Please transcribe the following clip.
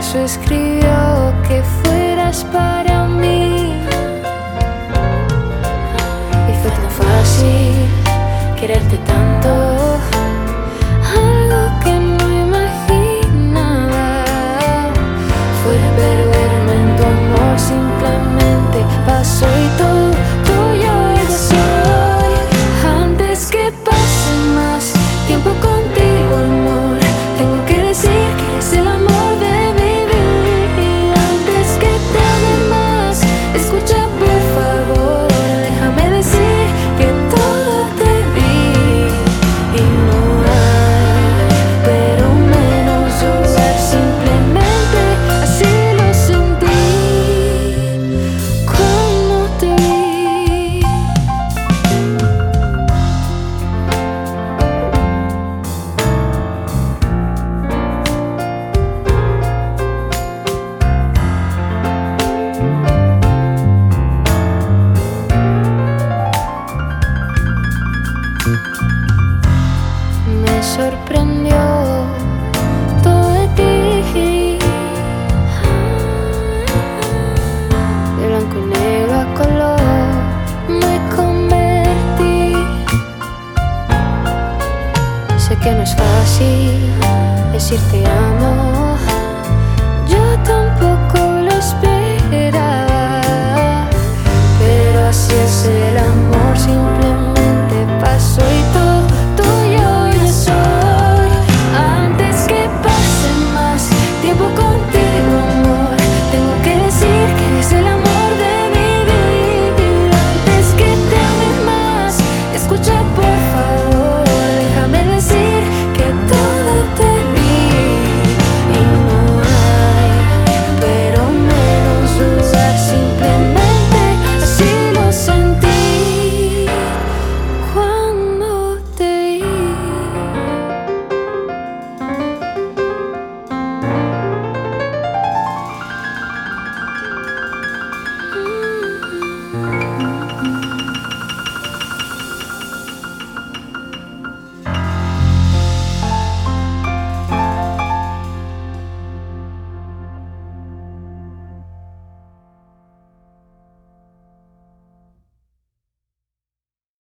beso escribió que fueras para mí. Y fue tan fácil quererte tanto, algo que no imaginaba. Fue perderme en tu amor, simplemente pasó y todo yo ya soy. Antes que pase más tiempo contigo, amor, tengo que decir que eres el amor de mi vida. Antes que te ame más, escucha por favor, déjame decir que todo te di y no hay, pero menos dudar, simplemente así lo sentí cuando te vi. Me sorprendió todo de ti. De blanco y negro a color me convertí. Sé que no es fácil decir te amo,